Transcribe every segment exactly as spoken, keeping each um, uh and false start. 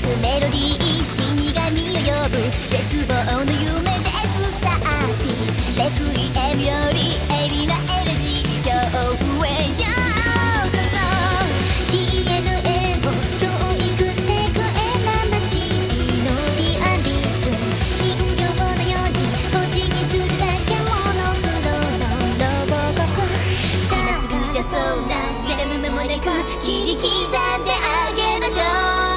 くメロディー死神を呼ぶ絶望の夢ですさあレクイエムよりエビなエレジー恐怖へようこそ ディーエヌエー を教育してくえな街のリアリズム人形のようにポチにするだけモノクロのロボココ今すぐじゃそうな痛む間もなく切り刻んであげましょう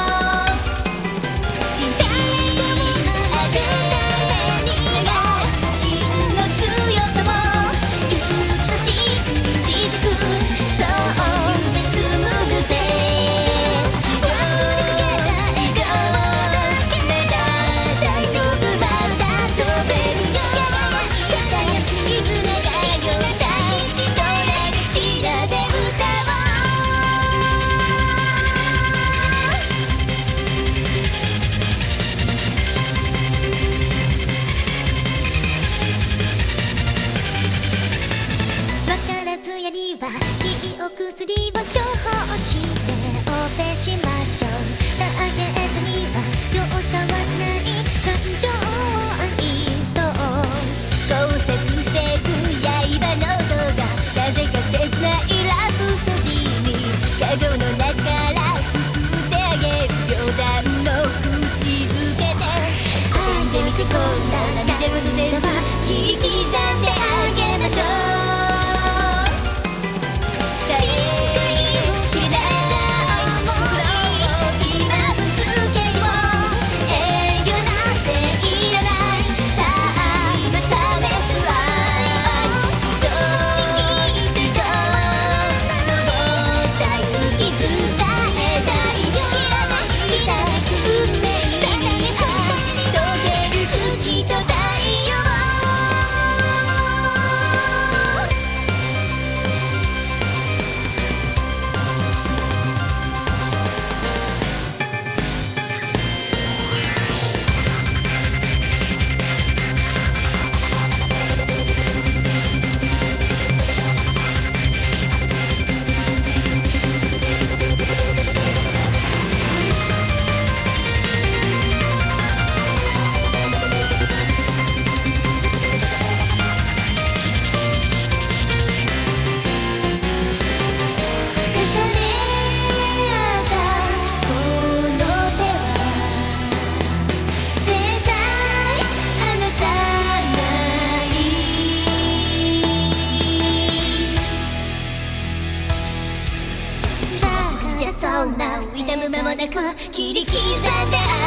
いいお薬を処方してオペしましょうターゲットには容赦はしない感情を愛すと交錯してく刃の音がなぜか切ないラプソディに影の中から救ってあげる冗談の口づけで叫んでみてこんな涙をゼロは切り刻んであげましょうそんな痛む間もなく切り刻んで